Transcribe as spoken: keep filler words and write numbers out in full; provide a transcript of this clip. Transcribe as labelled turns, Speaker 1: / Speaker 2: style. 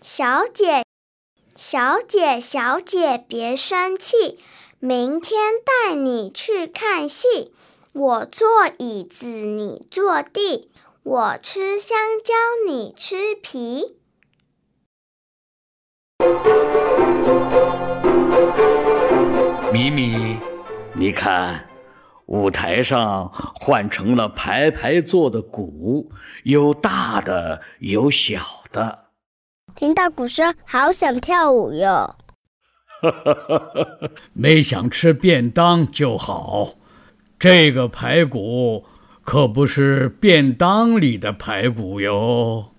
Speaker 1: 小姐，小姐，小姐，别生气，明天带你去看戏。我坐椅子，你坐地，我吃香蕉，你吃皮。
Speaker 2: 米米，你看，舞台上换成了排排坐的鼓，有大的，有小的。
Speaker 3: 听到鼓声，好想跳舞哟！
Speaker 4: 没想吃便当就好，这个排骨可不是便当里的排骨哟。